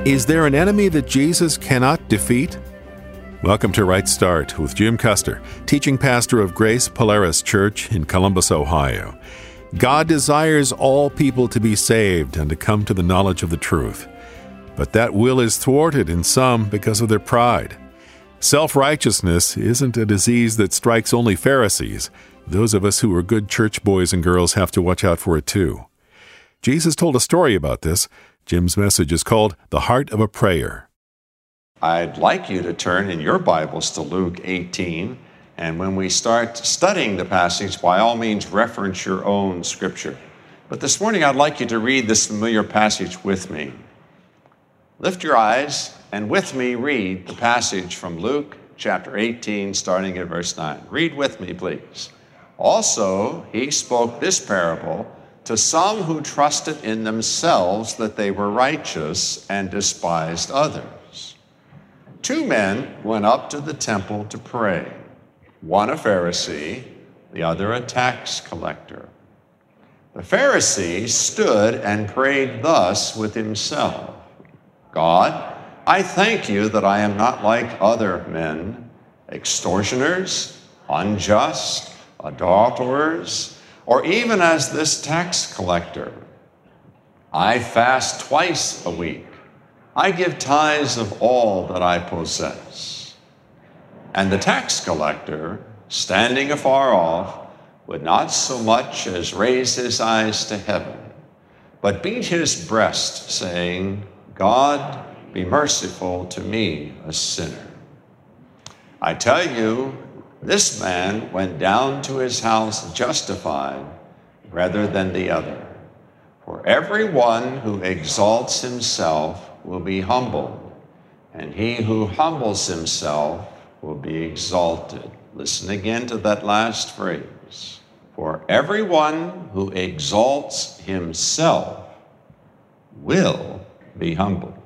Is there an enemy that Jesus cannot defeat? Welcome to Right Start with Jim Custer, teaching pastor of Grace Polaris Church in Columbus, Ohio. God desires all people to be saved and to come to the knowledge of the truth. But that will is thwarted in some because of their pride. Self-righteousness isn't a disease that strikes only Pharisees. Those of us who are good church boys and girls have to watch out for it too. Jesus told a story about this. Jim's message is called The Heart of a Prayer. I'd like you to turn in your Bibles to Luke 18, and when we start studying the passage, by all means reference your own scripture. But this morning I'd like you to read this familiar passage with me. Lift your eyes and with me read the passage from Luke chapter 18, starting at verse 9. Read with me, please. Also, he spoke this parable to some who trusted in themselves that they were righteous and despised others. 2 men went up to the temple to pray, one a Pharisee, the other a tax collector. The Pharisee stood and prayed thus with himself, God, I thank you that I am not like other men, extortioners, unjust, adulterers, or even as this tax collector. I fast twice a week. I give tithes of all that I possess. And the tax collector, standing afar off, would not so much as raise his eyes to heaven, but beat his breast, saying, God, be merciful to me, a sinner. I tell you, this man went down to his house justified rather than the other. For everyone who exalts himself will be humbled, and he who humbles himself will be exalted. Listen again to that last phrase. For everyone who exalts himself will be humbled,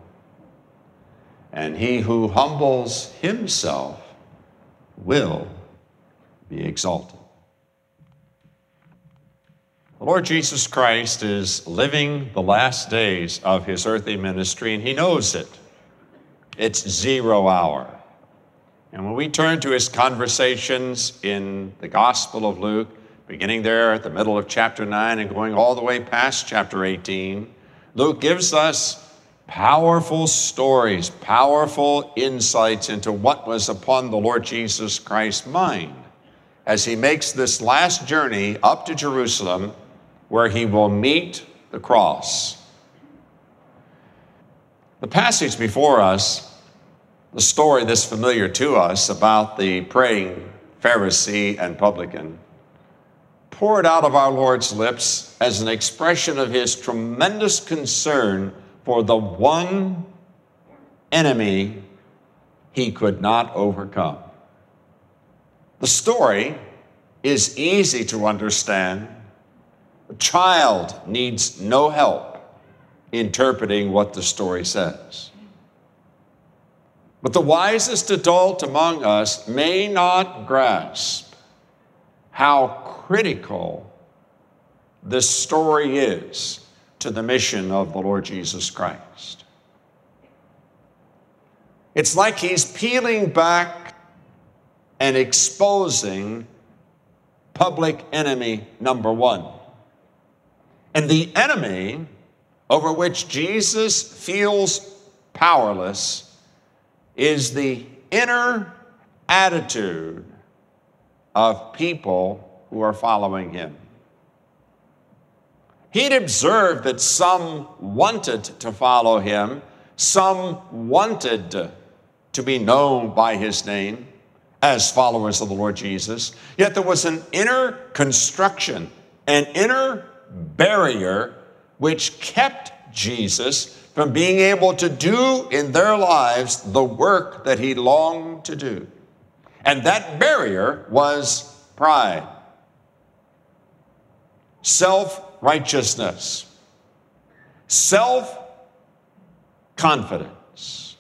and he who humbles himself will be exalted. The Lord Jesus Christ is living the last days of his earthly ministry, and he knows it. It's 0 hour. And when we turn to his conversations in the Gospel of Luke, beginning there at the middle of chapter 9 and going all the way past chapter 18, Luke gives us powerful stories, powerful insights into what was upon the Lord Jesus Christ's mind as he makes this last journey up to Jerusalem, where he will meet the cross. The passage before us, the story that's familiar to us about the praying Pharisee and publican, poured out of our Lord's lips as an expression of his tremendous concern for the one enemy he could not overcome. The story is easy to understand. A child needs no help interpreting what the story says. But the wisest adult among us may not grasp how critical this story is to the mission of the Lord Jesus Christ. It's like he's peeling back and exposing public enemy number 1. And the enemy over which Jesus feels powerless is the inner attitude of people who are following him. He'd observed that some wanted to follow him, some wanted to be known by his name as followers of the Lord Jesus. Yet there was an inner construction, an inner barrier which kept Jesus from being able to do in their lives the work that he longed to do. And that barrier was pride, self-righteousness, self-confidence.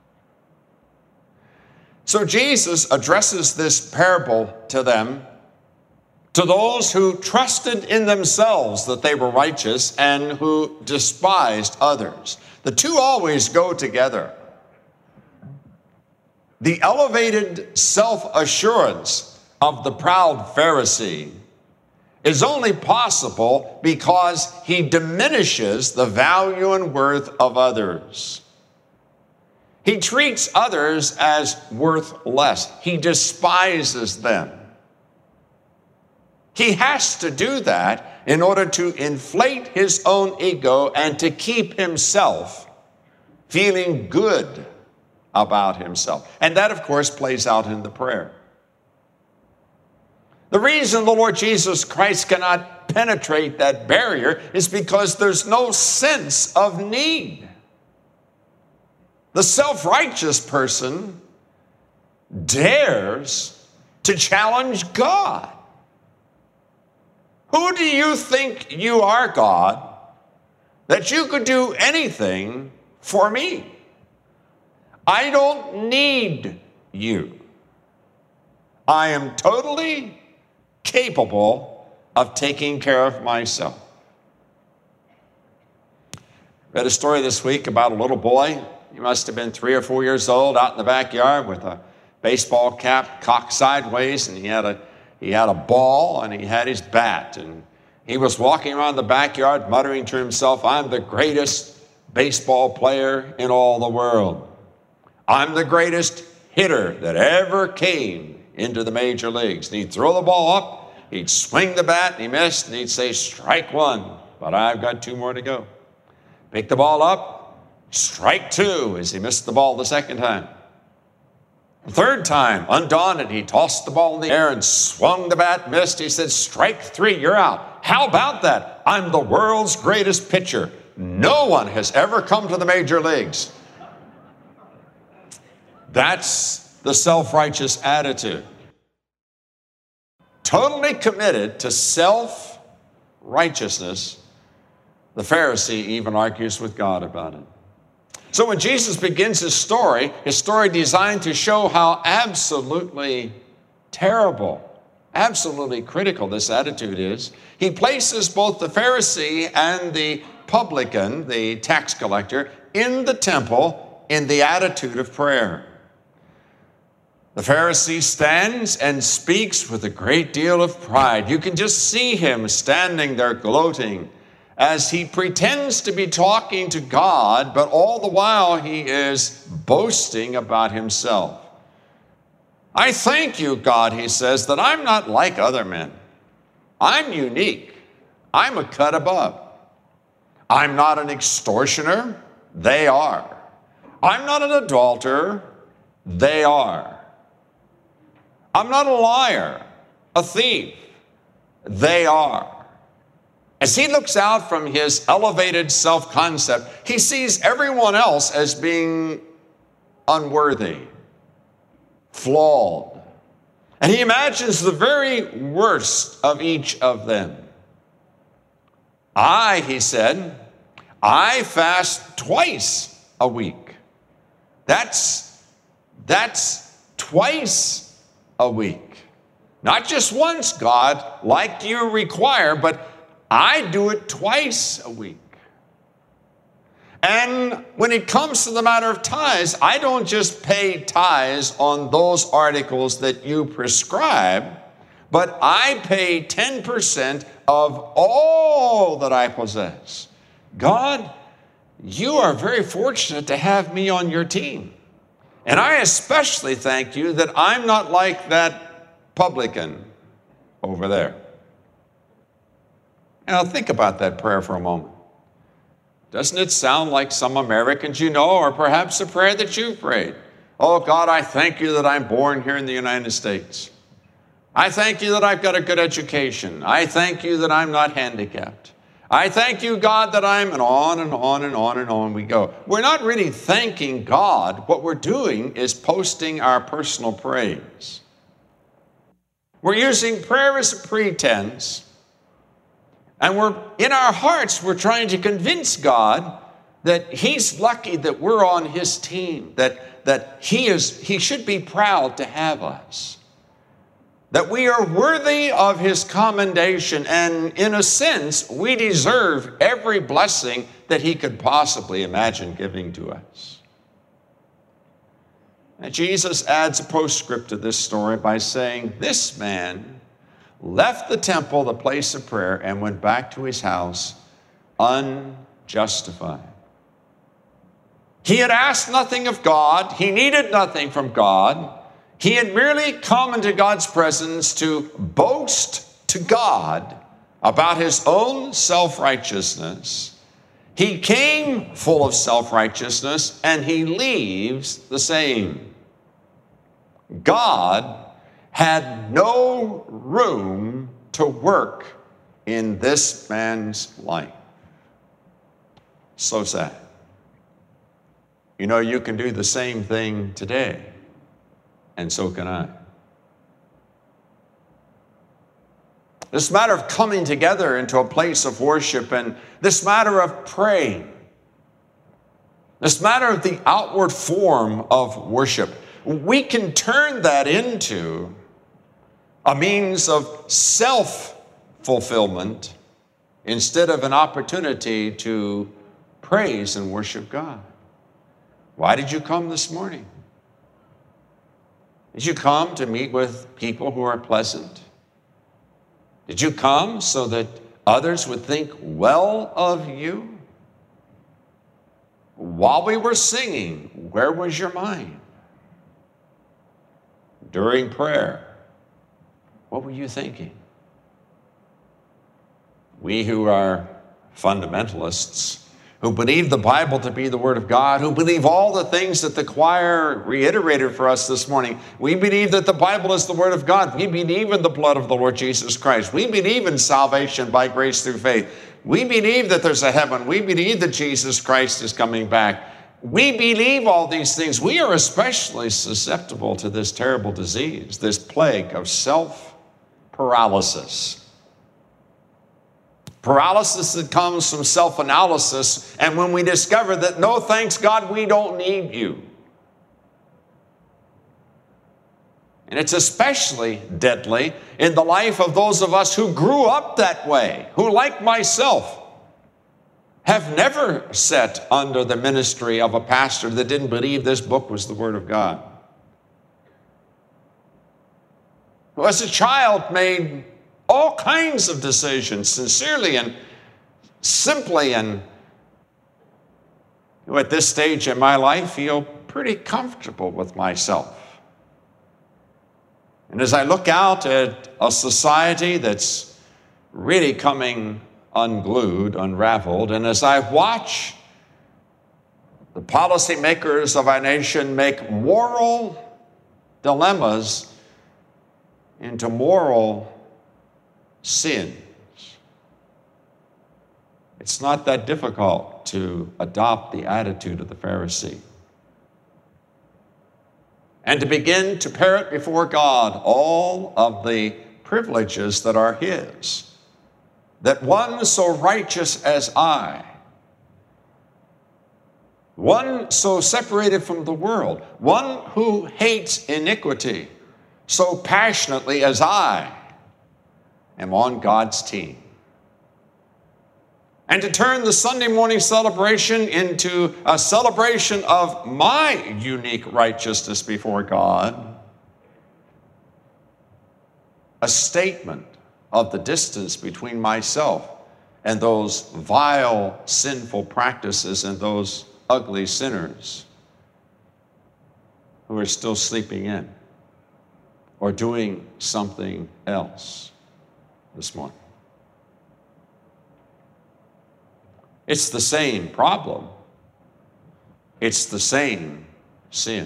So Jesus addresses this parable to them, to those who trusted in themselves that they were righteous and who despised others. The two always go together. The elevated self-assurance of the proud Pharisee is only possible because he diminishes the value and worth of others. He treats others as worth less. He despises them. He has to do that in order to inflate his own ego and to keep himself feeling good about himself. And that, of course, plays out in the prayer. The reason the Lord Jesus Christ cannot penetrate that barrier is because there's no sense of need. The self-righteous person dares to challenge God. Who do you think you are, God, that you could do anything for me? I don't need you. I am totally capable of taking care of myself. Read a story this week about a little boy. He must have been 3 or 4 years old, out in the backyard with a baseball cap cocked sideways, and he had a ball and he had his bat, and he was walking around the backyard muttering to himself, "I'm the greatest baseball player in all the world. I'm the greatest hitter that ever came into the major leagues." And he'd throw the ball up, he'd swing the bat, and he missed, and he'd say, "Strike one, but I've got 2 more to go." Pick the ball up, strike 2, as he missed the ball the second time. The third time, undaunted, he tossed the ball in the air and swung the bat, missed. He said, "Strike 3, you're out." How about that? I'm the world's greatest pitcher. No one has ever come to the major leagues. That's the self-righteous attitude. Totally committed to self-righteousness, the Pharisee even argues with God about it. So when Jesus begins his story designed to show how absolutely terrible, absolutely critical this attitude is, he places both the Pharisee and the publican, the tax collector, in the temple in the attitude of prayer. The Pharisee stands and speaks with a great deal of pride. You can just see him standing there gloating as he pretends to be talking to God, but all the while he is boasting about himself. "I thank you, God," he says, "that I'm not like other men. I'm unique. I'm a cut above. I'm not an extortioner. They are. I'm not an adulterer. They are. I'm not a liar, a thief. They are." As he looks out from his elevated self-concept, he sees everyone else as being unworthy, flawed. And he imagines the very worst of each of them. He said, I fast twice a week. That's twice a week. Not just once, God, like you require, but I do it twice a week. And when it comes to the matter of tithes, I don't just pay tithes on those articles that you prescribe, but I pay 10% of all that I possess. God, you are very fortunate to have me on your team. And I especially thank you that I'm not like that publican over there. Now think about that prayer for a moment. Doesn't it sound like some Americans you know, or perhaps a prayer that you've prayed? Oh, God, I thank you that I'm born here in the United States. I thank you that I've got a good education. I thank you that I'm not handicapped. I thank you, God, that I'm, and on and on and on and on we go. We're not really thanking God. What we're doing is posting our personal praise. We're using prayer as a pretense. And in our hearts, we're trying to convince God that he's lucky that we're on his team, that he should be proud to have us. that we are worthy of his commendation, and in a sense, we deserve every blessing that he could possibly imagine giving to us. And Jesus adds a postscript to this story by saying, this man left the temple, the place of prayer, and went back to his house unjustified. He had asked nothing of God. He needed nothing from God. He had merely come into God's presence to boast to God about his own self-righteousness. He came full of self-righteousness, and he leaves the same. God had no room to work in this man's life. So sad. You know, you can do the same thing today, and so can I. This matter of coming together into a place of worship, and this matter of praying, this matter of the outward form of worship, we can turn that into a means of self-fulfillment instead of an opportunity to praise and worship God. Why did you come this morning? Did you come to meet with people who are pleasant? Did you come so that others would think well of you? While we were singing, where was your mind? During prayer, what were you thinking? We who are fundamentalists, who believe the Bible to be the Word of God, who believe all the things that the choir reiterated for us this morning. We believe that the Bible is the Word of God. We believe in the blood of the Lord Jesus Christ. We believe in salvation by grace through faith. We believe that there's a heaven. We believe that Jesus Christ is coming back. We believe all these things. We are especially susceptible to this terrible disease, this plague of self-paralysis. Paralysis that comes from self-analysis, and when we discover that, no, thanks God, we don't need you. And it's especially deadly in the life of those of us who grew up that way, who, like myself, have never sat under the ministry of a pastor that didn't believe this book was the Word of God. Who as a child made all kinds of decisions, sincerely and simply, and who at this stage in my life feel pretty comfortable with myself. And as I look out at a society that's really coming unglued, unraveled, and as I watch the policymakers of our nation make moral dilemmas into moral sins, it's not that difficult to adopt the attitude of the Pharisee and to begin to parrot before God all of the privileges that are his, that one so righteous as I, one so separated from the world, one who hates iniquity so passionately as I, am on God's team. And to turn the Sunday morning celebration into a celebration of my unique righteousness before God, a statement of the distance between myself and those vile, sinful practices and those ugly sinners who are still sleeping in or doing something else this morning. It's the same problem. It's the same sin.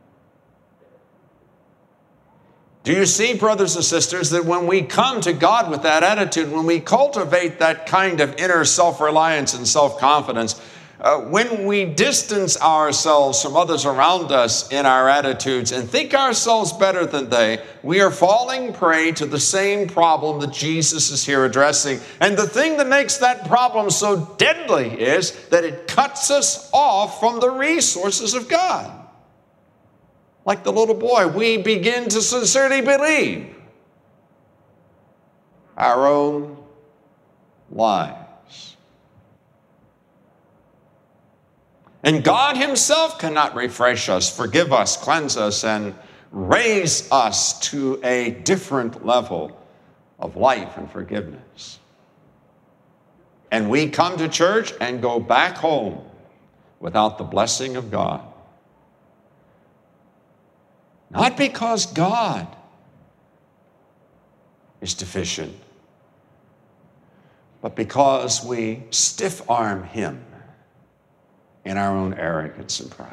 Do you see, brothers and sisters, that when we come to God with that attitude, when we cultivate that kind of inner self-reliance and self-confidence, when we distance ourselves from others around us in our attitudes and think ourselves better than they, we are falling prey to the same problem that Jesus is here addressing. And the thing that makes that problem so deadly is that it cuts us off from the resources of God. Like the little boy, we begin to sincerely believe our own lives. And God himself cannot refresh us, forgive us, cleanse us, and raise us to a different level of life and forgiveness. And we come to church and go back home without the blessing of God. Not because God is deficient, but because we stiff-arm him in our own arrogance and pride.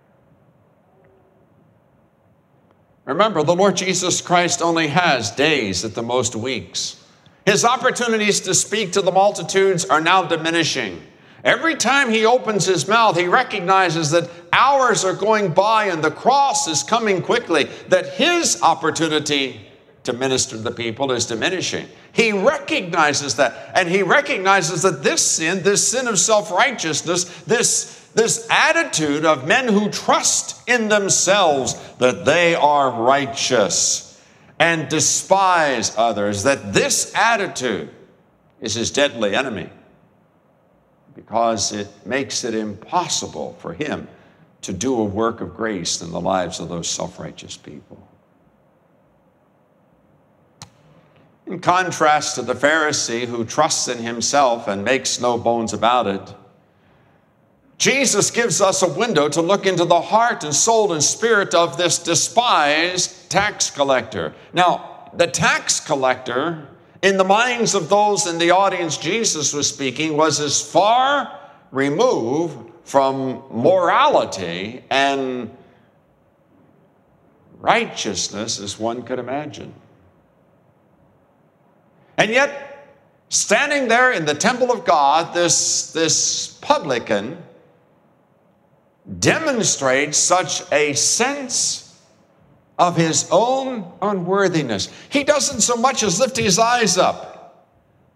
Remember, the Lord Jesus Christ only has days, at the most weeks. His opportunities to speak to the multitudes are now diminishing. Every time he opens his mouth, he recognizes that hours are going by and the cross is coming quickly, that his opportunity to minister to the people is diminishing. He recognizes that, and he recognizes that this sin of self-righteousness, this attitude of men who trust in themselves that they are righteous and despise others, that this attitude is his deadly enemy, because it makes it impossible for him to do a work of grace in the lives of those self-righteous people. In contrast to the Pharisee who trusts in himself and makes no bones about it, Jesus gives us a window to look into the heart and soul and spirit of this despised tax collector. Now, the tax collector, in the minds of those in the audience Jesus was speaking, was as far removed from morality and righteousness as one could imagine. And yet, standing there in the temple of God, this publican demonstrates such a sense of his own unworthiness. He doesn't so much as lift his eyes up.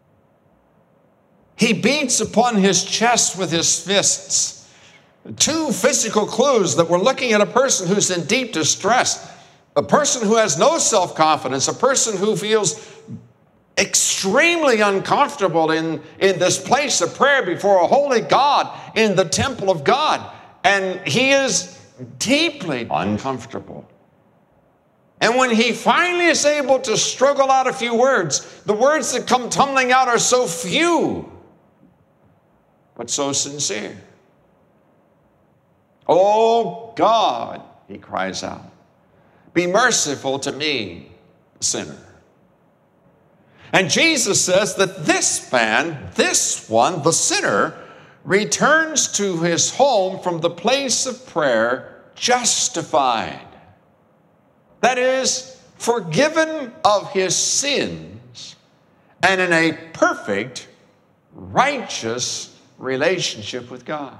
He beats upon his chest with his fists. Two physical clues that we're looking at a person who's in deep distress, a person who has no self-confidence, a person who feels extremely uncomfortable in this place of prayer before a holy God in the temple of God. And he is deeply uncomfortable. And when he finally is able to struggle out a few words, the words that come tumbling out are so few, but so sincere. "Oh God," he cries out, "be merciful to me, sinner." And Jesus says that this man, this one, the sinner, returns to his home from the place of prayer justified. That is, forgiven of his sins and in a perfect, righteous relationship with God.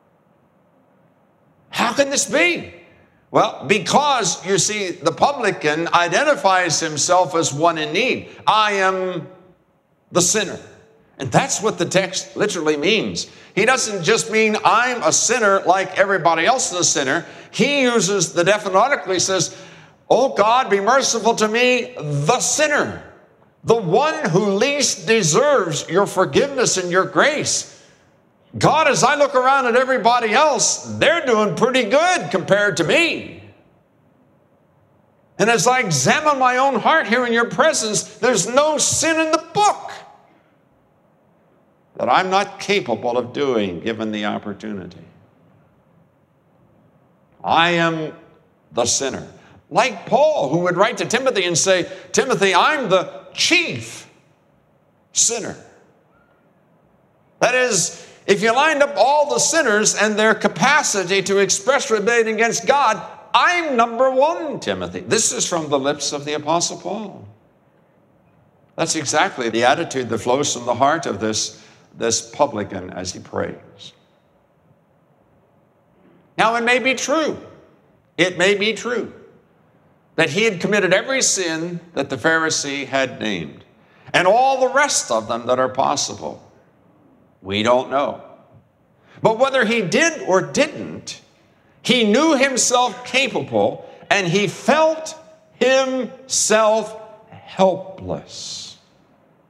How can this be? Well, because, you see, the publican identifies himself as one in need. I am the sinner. And that's what the text literally means. He doesn't just mean I'm a sinner like everybody else is a sinner. He uses the definite article. He says, "Oh God, be merciful to me, the sinner, the one who least deserves your forgiveness and your grace. God, as I look around at everybody else, they're doing pretty good compared to me. And as I examine my own heart here in your presence, there's no sin in the book that I'm not capable of doing given the opportunity. I am the sinner." Like Paul, who would write to Timothy and say, "Timothy, I'm the chief sinner." That is, if you lined up all the sinners and their capacity to express rebellion against God, I'm number one, Timothy. This is from the lips of the Apostle Paul. That's exactly the attitude that flows from the heart of this publican as he prays. Now, it may be true that he had committed every sin that the Pharisee had named, and all the rest of them that are possible. We don't know. But whether he did or didn't, he knew himself capable, and he felt himself helpless.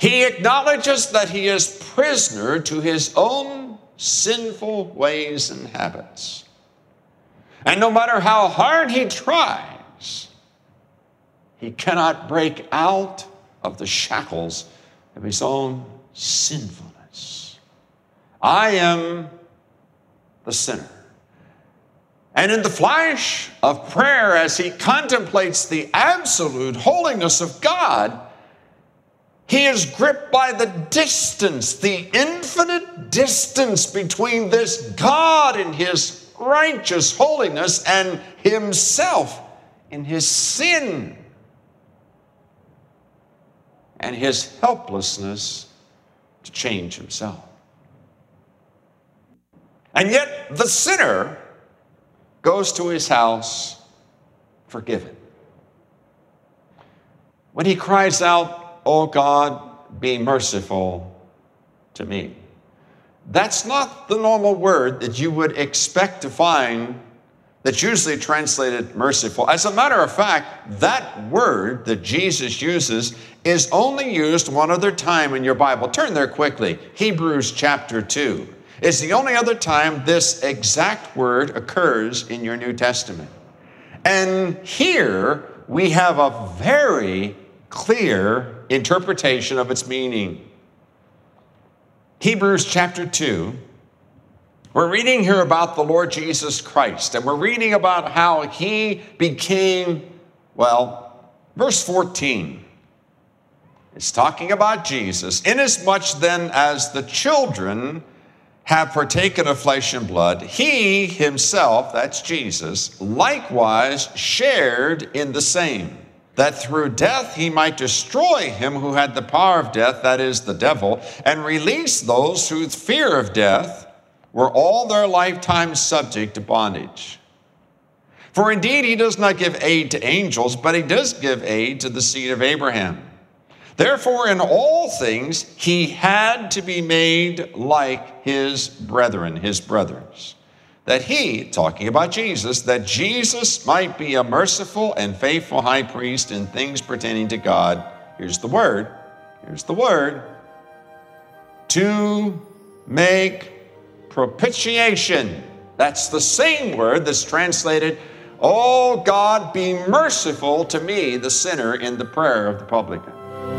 He acknowledges that he is prisoner to his own sinful ways and habits. And no matter how hard he tries, he cannot break out of the shackles of his own sinfulness. I am the sinner. And in the flash of prayer, as he contemplates the absolute holiness of God, he is gripped by the distance, the infinite distance between this God in his righteous holiness and himself in his sin and his helplessness to change himself. And yet the sinner goes to his house forgiven. When he cries out, "Oh God, be merciful to me," that's not the normal word that you would expect to find that's usually translated merciful. As a matter of fact, that word that Jesus uses is only used one other time in your Bible. Turn there quickly. Hebrews chapter 2 is the only other time this exact word occurs in your New Testament. And here we have a very clear interpretation of its meaning. Hebrews chapter 2, we're reading here about the Lord Jesus Christ, and we're reading about how he became, verse 14. It's talking about Jesus. "Inasmuch then as the children have partaken of flesh and blood, he himself," that's Jesus, "likewise shared in the same, that through death he might destroy him who had the power of death, that is, the devil, and release those who, with fear of death, were all their lifetime subject to bondage. For indeed he does not give aid to angels, but he does give aid to the seed of Abraham. Therefore, in all things, he had to be made like his brethren, his brothers, that he," talking about Jesus, "that Jesus might be a merciful and faithful high priest in things pertaining to God." Here's the word, "to make propitiation." That's the same word that's translated, "Oh God, be merciful to me, the sinner," in the prayer of the publican.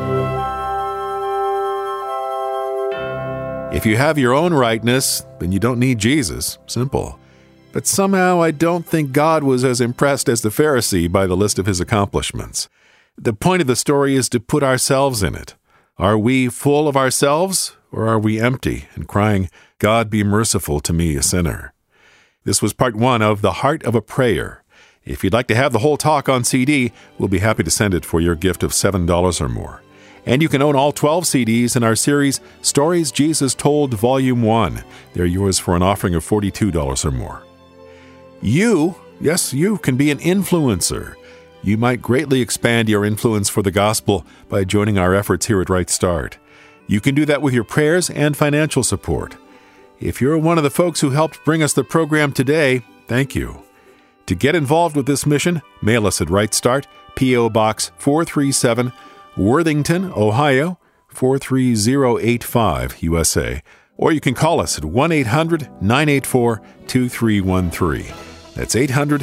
If you have your own rightness, then you don't need Jesus. Simple. But somehow I don't think God was as impressed as the Pharisee by the list of his accomplishments. The point of the story is to put ourselves in it. Are we full of ourselves, or are we empty and crying, "God, be merciful to me, a sinner"? This was part 1 of The Heart of a Prayer. If you'd like to have the whole talk on CD, we'll be happy to send it for your gift of $7 or more. And you can own all 12 CDs in our series, Stories Jesus Told, Volume 1. They're yours for an offering of $42 or more. You can be an influencer. You might greatly expand your influence for the gospel by joining our efforts here at Right Start. You can do that with your prayers and financial support. If you're one of the folks who helped bring us the program today, thank you. To get involved with this mission, mail us at Right Start, P.O. Box 437, Worthington, Ohio, 43085, USA. Or you can call us at 1-800-984-2313. That's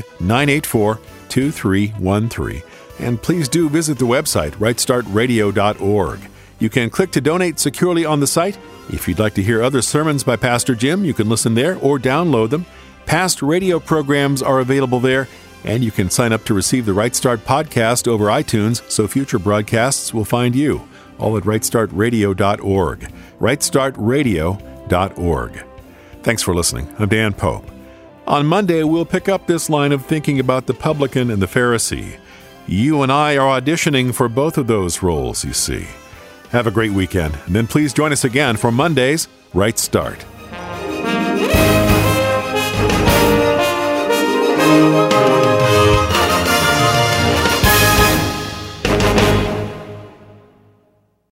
800-984-2313. And please do visit the website, rightstartradio.org. You can click to donate securely on the site. If you'd like to hear other sermons by Pastor Jim, you can listen there or download them. Past radio programs are available there, and you can sign up to receive the Right Start podcast over iTunes so future broadcasts will find you, all at rightstartradio.org. rightstartradio.org. Thanks for listening. I'm Dan Pope. On Monday, we'll pick up this line of thinking about the publican and the Pharisee. You and I are auditioning for both of those roles, you see. Have a great weekend, and then please join us again for Monday's Right Start.